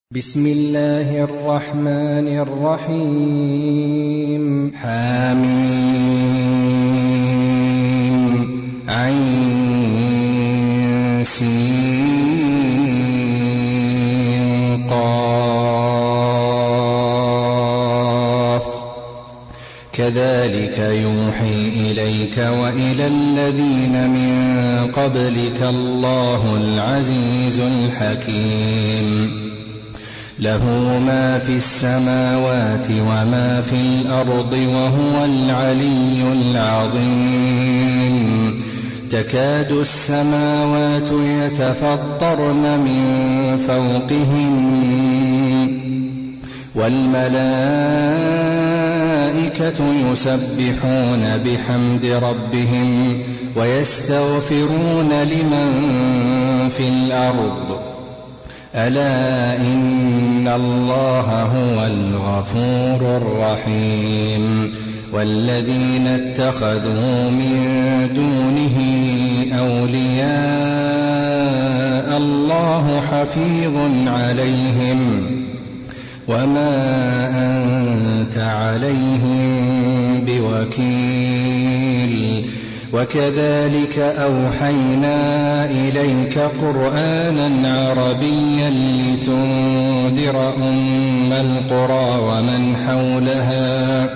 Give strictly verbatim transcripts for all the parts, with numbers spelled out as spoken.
بسم الله الرحمن الرحيم. حميم عين سين قاف كذلك يوحي إليك وإلى الذين من قبلك الله العزيز الحكيم. له ما في السماوات وما في الأرض وهو العلي العظيم. تكاد السماوات يتفطرن من فوقهم والملائكة يسبحون بحمد ربهم ويستغفرون لمن في الأرض ألا إن الله هو الغفور الرحيم. والذين اتخذوا من دونه أولياء الله حفيظ عليهم وما أنت عليهم بوكيل. وكذلك أوحينا إليك قرآنا عربيا لتنذر أم القرى ومن حولها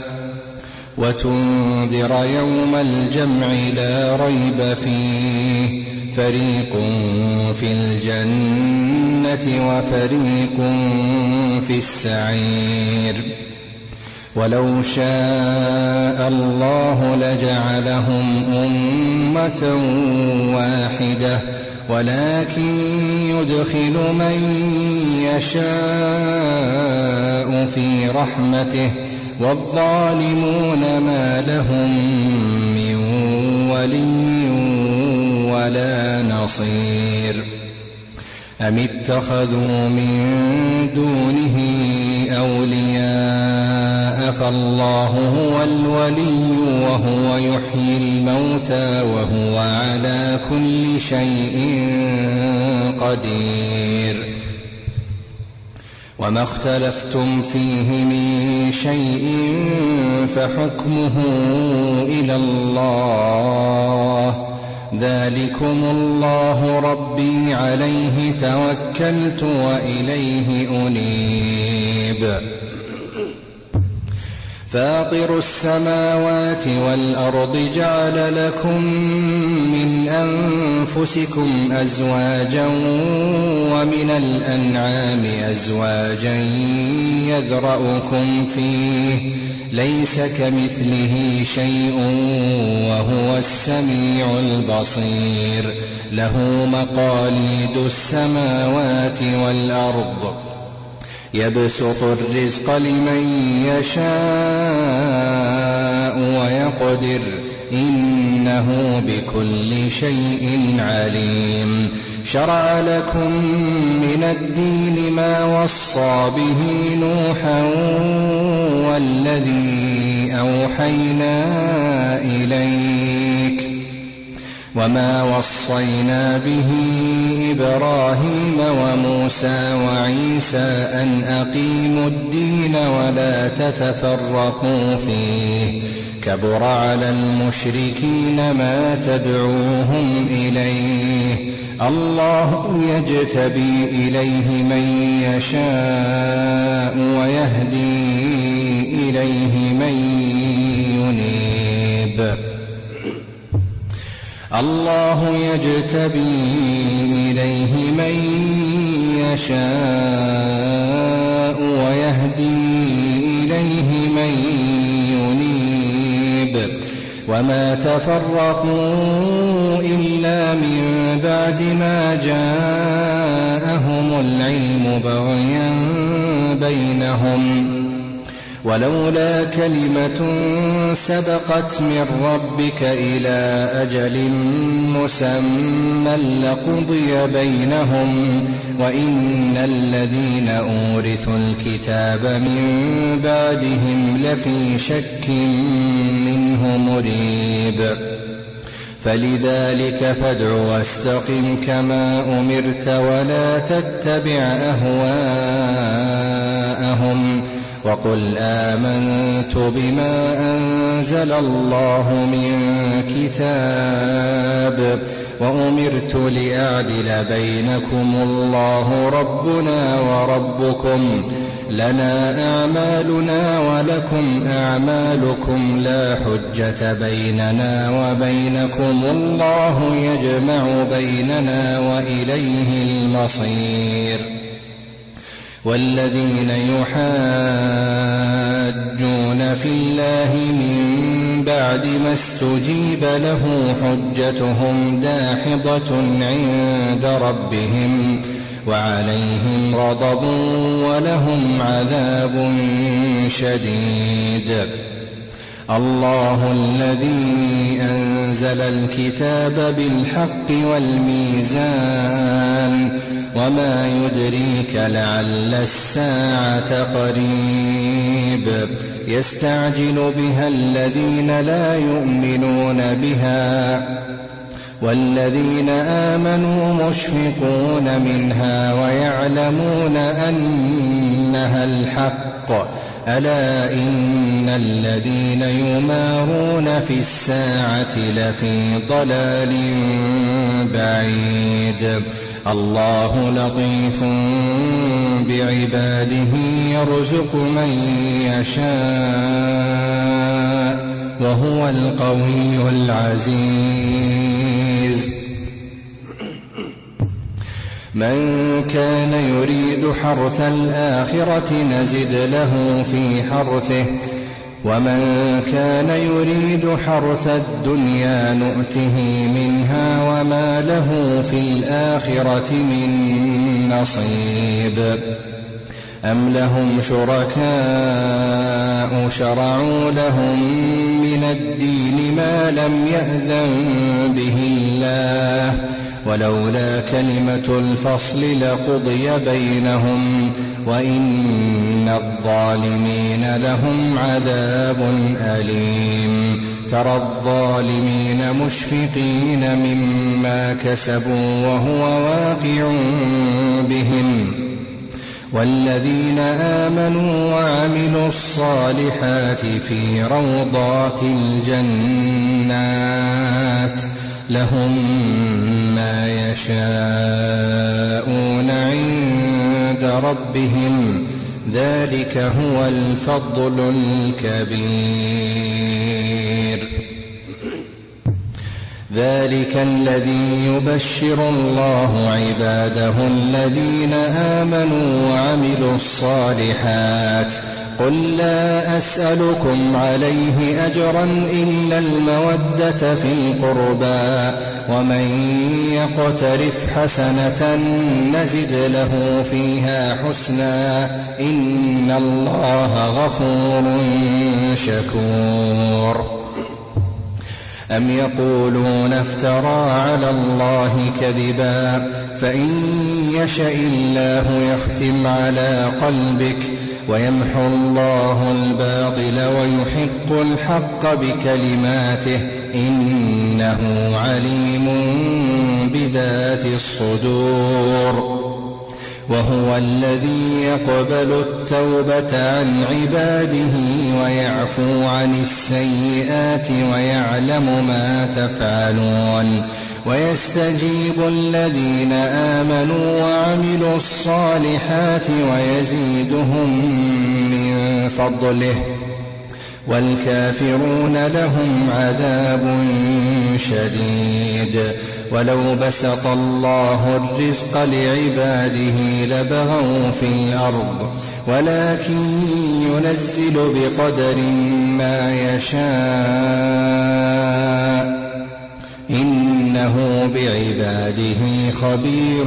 وتنذر يوم الجمع لا ريب فيه فريق في الجنة وفريق في السعير. ولو شاء الله لجعلهم أمة واحدة ولكن يدخل من يشاء في رحمته والظالمون ما لهم من ولي ولا نصير. أم اتخذوا من دونه أولياء فالله هو الولي وهو يحيي الموتى وهو على كل شيء قدير. وما اختلفتم فيه من شيء فحكمه إلى الله ذلكم الله ربي عليه توكلت وإليه أنيب. فاطر السماوات والأرض جعل لكم من أنفسكم أزواجا ومن الأنعام أزواجا يذرأكم فيه ليس كمثله شيء وهو السميع البصير. له مقاليد السماوات والأرض يبسط الرزق لمن يشاء ويقدر إنه بكل شيء عليم. شرع لكم من الدين ما وصى به نوحا والذي أوحينا إليك وما وصينا به إبراهيم وموسى وعيسى أن أقيموا الدين ولا تتفرقوا فيه كبر على المشركين ما تدعوهم إليه. الله يجتبي إليه من يشاء ويهدي إليه من ينيب. الله يجتبي إليه من يشاء ويهدي إليه من ينيب. وما تفرقوا إلا من بعد ما جاءهم العلم بغيا بينهم ولولا كلمة سبقت من ربك إلى أجل مسمى لقضي بينهم وإن الذين أورثوا الكتاب من بعدهم لفي شك منه مريب. فلذلك فادع واستقم كما أمرت ولا تتبع أهواءهم وقل آمنت بما أنزل الله من كتاب وأمرت لأعدل بينكم الله ربنا وربكم لنا أعمالنا ولكم أعمالكم لا حجة بيننا وبينكم الله يجمع بيننا وإليه المصير. والذين يحاجون في الله من بعد ما استجيب له حجتهم داحضة عند ربهم وعليهم غضب ولهم عذاب شديد. الله الذي أنزل الكتاب بالحق والميزان وما يدريك لعل الساعة قريب يستعجل بها الذين لا يؤمنون بها والذين آمنوا مشفقون منها ويعلمون أنها الحق ألا إن الذين يمارون في الساعة لفي ضلال بعيد. الله لطيف بعباده يرزق من يشاء وهو القوي العزيز. من كان يريد حرث الآخرة نزد له في حرثه ومن كان يريد حرث الدنيا نؤته منها وما له في الآخرة من نصيب. أم لهم شركاء شرعوا لهم من الدين ما لم يأذن به الله ولولا كلمة الفصل لقضي بينهم وإن الظالمين لهم عذاب أليم. ترى الظالمين مشفقين مما كسبوا وهو واقع بهم والذين آمنوا وعملوا الصالحات في روضات الجنات لهم ما يشاءون عند ربهم ذلك هو الفضل الكبير. ذلك الذي يبشر الله عباده الذين آمنوا وعملوا الصالحات. قل لا أسألكم عليه أجرا إلا المودة في القربى ومن يقترف حسنة نزد له فيها حسنا إن الله غفور شكور. أم يقولون افترى على الله كذبا فإن يشأ الله يختم على قلبك ويمحو الله الباطل ويحق الحق بكلماته إنه عليم بذات الصدور. وهو الذي يقبل التوبة عن عباده ويعفو عن السيئات ويعلم ما تفعلون ويستجيب الذين آمنوا وعملوا الصالحات ويزيدهم من فضله والكافرون لهم عذاب شديد. ولو بسط الله الرزق لعباده لبغوا في الأرض ولكن ينزل بقدر ما يشاء إنه بعباده خبير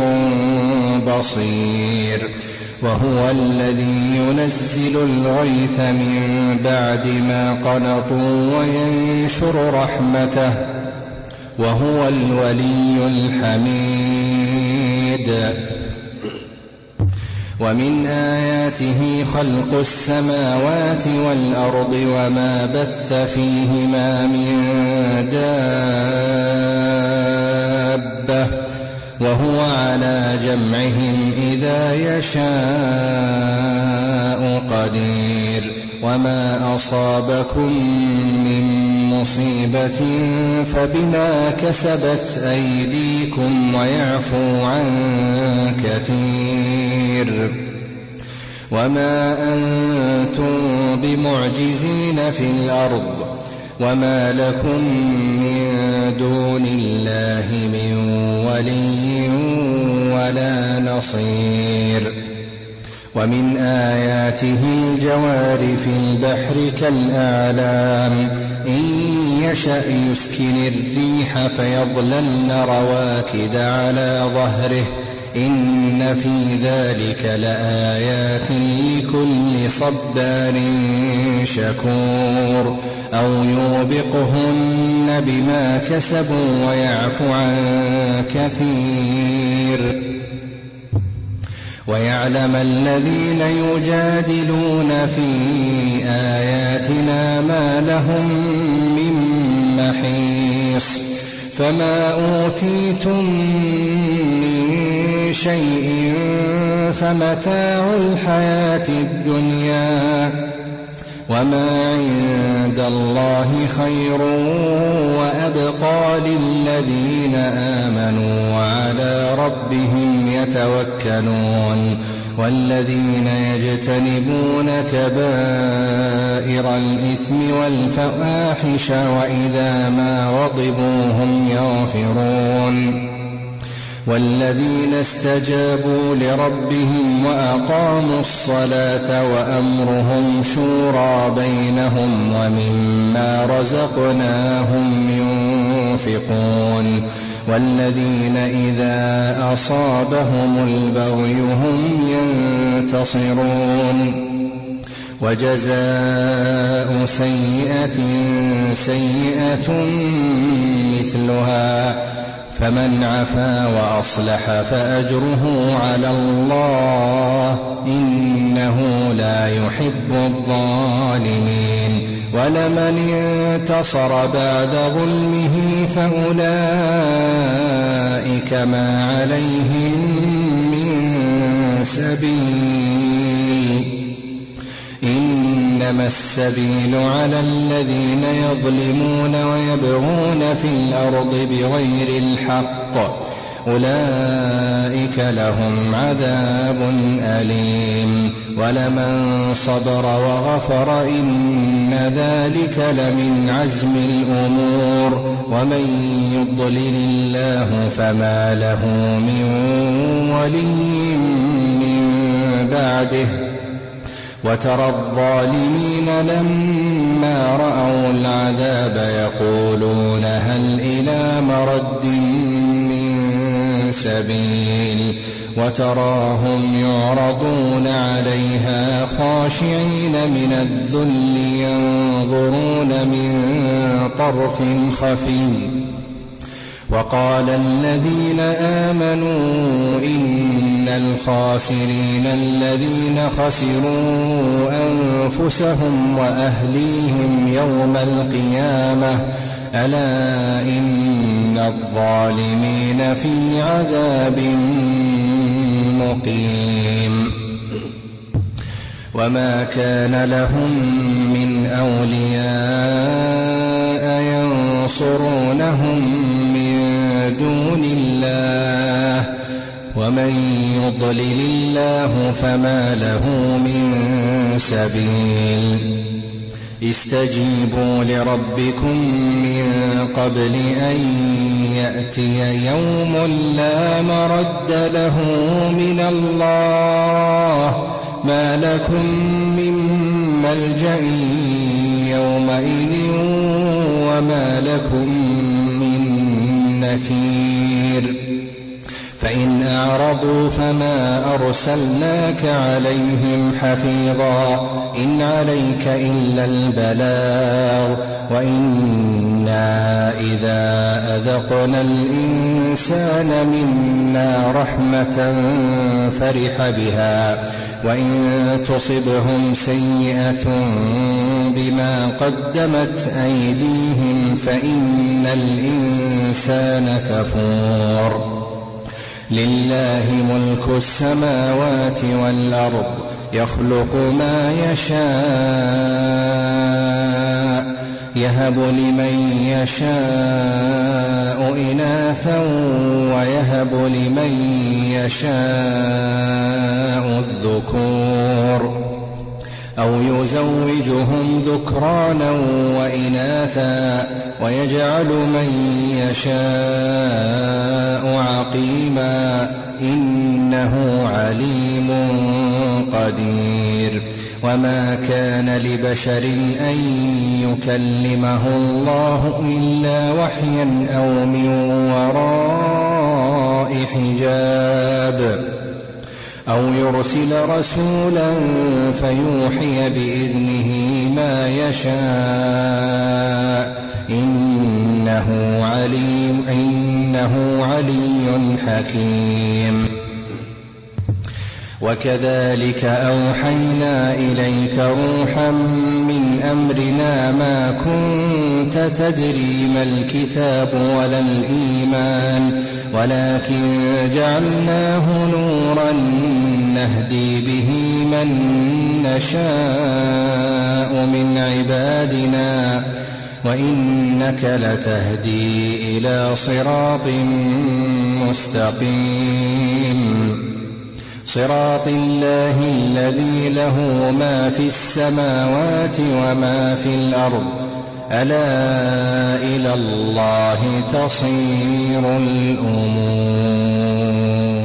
بصير. وهو الذي ينزل الغيث من بعد ما قنطوا وينشر رحمته وهو الولي الحميد. ومن آياته خلق السماوات والأرض وما بث فيهما من دابة وهو على جمعهم إذا يشاء قدير. وما أصابكم من مصيبة فبما كسبت أيديكم ويعفو عن كثير وما أنتم بمعجزين في الأرض وما لكم من دون الله من ولي ولا نصير ومن آياته الجوار في البحر كالأعلام إن يشأ يسكن الريح فيظللن رواكد على ظهره إن في ذلك لآيات لكل صبار شكور أو يوبقهن بما كسبوا ويعفو عن كثير ويعلم الذين يجادلون في آياتنا ما لهم من محيص فما أوتيتم من شيء فمتاع الحياة الدنيا وما عند الله خير وأبقى للذين آمنوا وعلى ربهم يتوكلون والذين يجتنبون كبائر الإثم والفواحش وإذا ما غضبوا هم يغفرون والذين استجابوا لربهم وأقاموا الصلاة وأمرهم شورى بينهم ومما رزقناهم ينفقون والذين إذا أصابهم البغي هم ينتصرون وجزاء سيئة سيئة مثلها فمن عفا وأصلح فأجره على الله إنه لا يحب الظالمين ولمن انتصر بعد ظلمه فأولئك ما عليهم من سبيل إنما السبيل على الذين يظلمون ويبغون في الأرض بغير الحق أولئك لهم عذاب أليم ولمن صبر وغفر إن ذلك لمن عزم الأمور ومن يضلل الله فما له من ولي من بعده وترى الظالمين لما رأوا العذاب يقولون هل إلى مرد من سبيل وتراهم يعرضون عليها خاشعين من الذل ينظرون من طرف خفي وقال الذين آمنوا إن الخاسرين الذين خسروا أنفسهم وأهليهم يوم القيامة ألا إن الظالمين في عذاب مقيم وما كان لهم من أولياء ينصرونهم من دون الله ومن يضلل الله فما له من سبيل استجيبوا لربكم من قبل أن يأتي يوم لا مرد له من الله ما لكم من ملجأ يومئذ وما لكم من نكير فإن أعرضوا فما أرسلناك عليهم حفيظا إن عليك إلا البلاغ وإنا إذا أذقنا الإنسان منا رحمة فرح بها وإن تصبهم سيئة بما قدمت أيديهم فإن الإنسان كفور لله ملك السماوات والأرض يخلق ما يشاء يهب لمن يشاء إناثا ويهب لمن يشاء الذكور أو يزوجهم ذكرانا وإناثا ويجعل من يشاء عقيما إنه عليم قدير. وما كان لبشر أن يكلمه الله إلا وحيا أو من وراء حجاب أو يرسل رسولا فيوحي بإذنه ما يشاء إنه عليم إنه علي حكيم. وكذلك أوحينا إليك روحا من أمرنا ما كنت تدري ما الكتاب ولا الإيمان ولكن جعلناه نورا نهدي به من نشاء من عبادنا وإنك لتهدي إلى صراط مستقيم صراط الله الذي له ما في السماوات وما في الأرض ألا إلى الله تصير الأمور.